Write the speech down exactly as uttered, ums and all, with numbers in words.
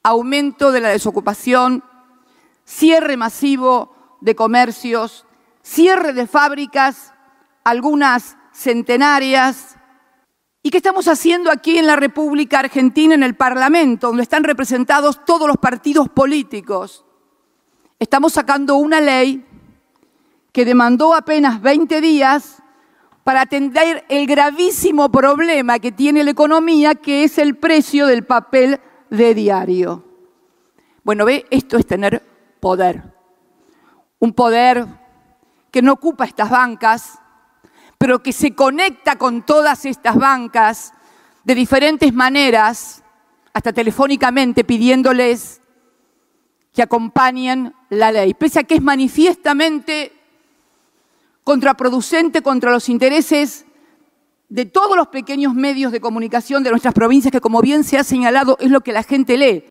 aumento de la desocupación, cierre masivo de comercios, cierre de fábricas, algunas centenarias. ¿Y qué estamos haciendo aquí en la República Argentina, en el Parlamento, donde están representados todos los partidos políticos? Estamos sacando una ley que demandó apenas veinte días para atender el gravísimo problema que tiene la economía, que es el precio del papel de diario. Bueno, ve, esto es tener poder. Un poder que no ocupa estas bancas, pero que se conecta con todas estas bancas de diferentes maneras, hasta telefónicamente pidiéndoles que acompañen la ley, pese a que es manifiestamente contraproducente contra los intereses de todos los pequeños medios de comunicación de nuestras provincias, que como bien se ha señalado es lo que la gente lee.